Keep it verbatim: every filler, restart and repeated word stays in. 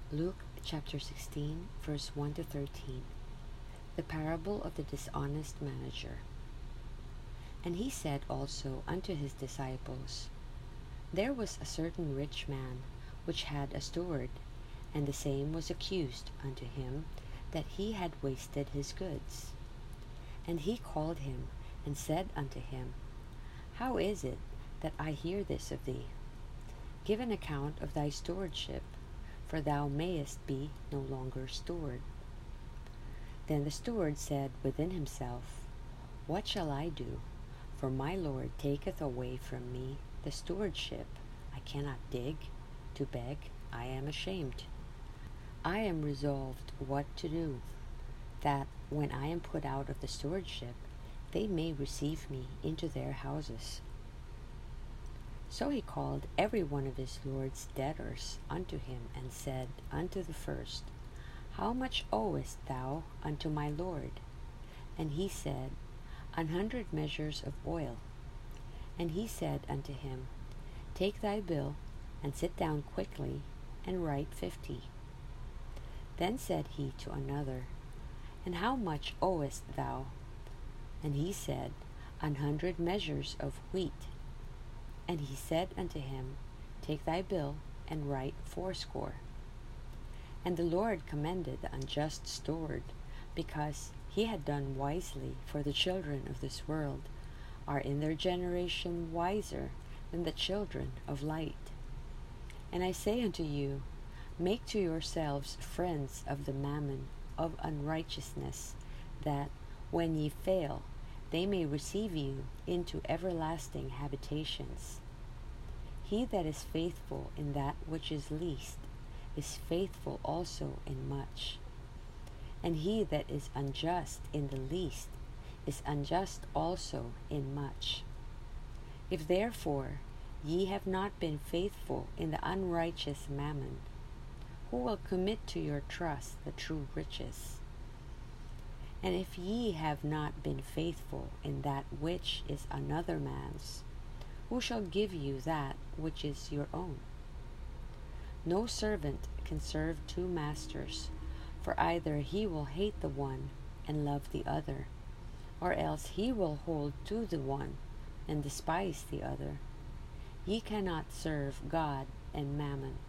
Luke chapter sixteen, verse one to thirteen. The parable of the dishonest manager. And he said also unto his disciples, There was a certain rich man, which had a steward, and the same was accused unto him that he had wasted his goods. And he called him, and said unto him, How is it that I hear this of thee? Give an account of thy stewardship, for thou mayest be no longer steward. Then the steward said within himself, What shall I do? For my Lord taketh away from me the stewardship. I cannot dig, to beg, I am ashamed. I am resolved what to do, that when I am put out of the stewardship, they may receive me into their houses. So he called every one of his Lord's debtors unto him, and said unto the first, How much owest thou unto my Lord? And he said, An hundred measures of oil. And he said unto him, Take thy bill, and sit down quickly, and write fifty. Then said he to another, And how much owest thou? And he said, An hundred measures of wheat. And he said unto him, Take thy bill, and write fourscore. And the Lord commended the unjust steward, because he had done wisely. For the children of this world are in their generation wiser than the children of light. And I say unto you, Make to yourselves friends of the mammon of unrighteousness, that, when ye fail, they may receive you into everlasting habitations. He that is faithful in that which is least is faithful also in much. And he that is unjust in the least is unjust also in much. If therefore ye have not been faithful in the unrighteous mammon, who will commit to your trust the true riches? And if ye have not been faithful in that which is another man's, who shall give you that which is your own? No servant can serve two masters, for either he will hate the one and love the other, or else he will hold to the one and despise the other. Ye cannot serve God and mammon.